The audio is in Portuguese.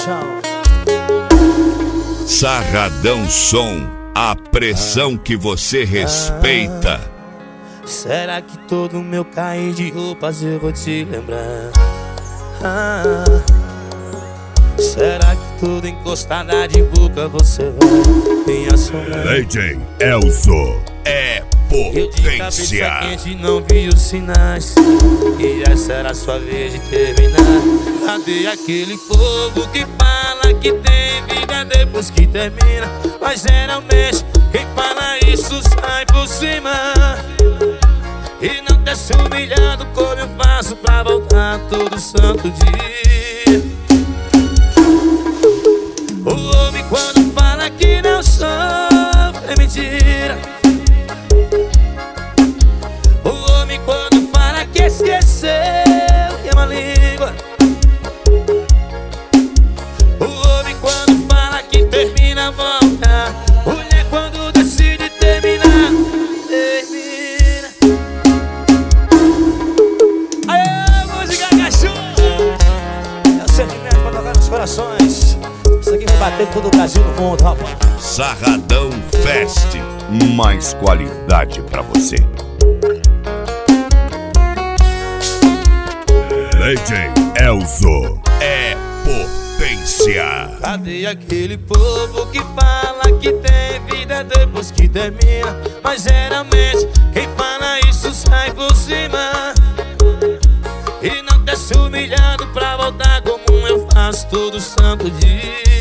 chão. Sarradão Som, a pressão que você respeita. Será que todo meu cair de roupas eu vou te lembrar? Será que tudo encostada de boca você vai me assombrar? DJ Elzo é Eu de cabeça potência. quente não vi os sinais, e essa era a sua vez de terminar. Cadê aquele povo que fala que tem vida depois que termina? Mas geralmente quem fala isso sai por cima e não desce humilhado como eu faço pra voltar todo santo dia. O homem quando fala que não sofre é mentira. O homem quando fala que esqueceu é uma língua. O homem quando fala que termina volta. Mulher quando decide terminar, termina. Aê, música cachorro! É o sentimento pra tocar nos corações. Isso aqui vai bater todo o Brasil no mundo, rapaz. Sarradão Fest, mais qualidade pra você. DJ Elzo é potência. Cadê aquele povo que fala que tem vida depois que termina? Mas geralmente quem fala isso sai por cima e não desce humilhado pra voltar como eu faço todo santo dia.